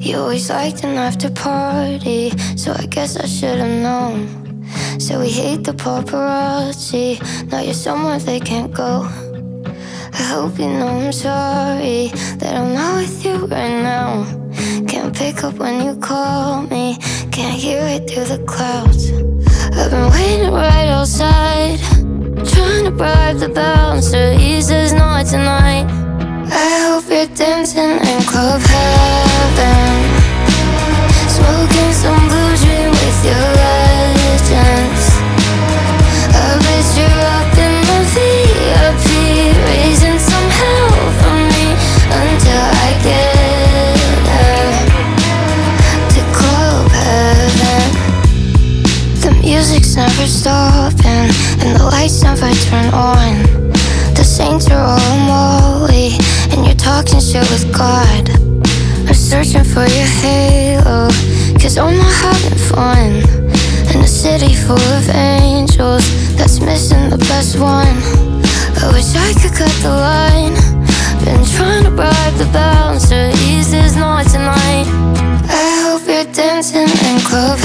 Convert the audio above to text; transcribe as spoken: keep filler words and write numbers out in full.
You always liked an after party, so I guess I should've known. So we hate the paparazzi, now you're somewhere they can't go. I hope you know I'm sorry that I'm not with you right now. Can't pick up when you call me, can't hear it through the clouds. I've been waiting right outside, trying to bribe the bouncer. He says no tonight. I hope you're dancing in club heaven, smoking some blue dream with your legends. I bet you're up in the V I P, raising some hell for me until I get there to club heaven. The music's never stopping and the lights never turn on. The saints are all molly and you're talking shit with God. I'm searching for your halo, cause I'm not having fun in a city full of angels that's missing the best one. I wish I could cut the line, been trying to bribe the bouncer. He says no tonight. I hope you're dancing in club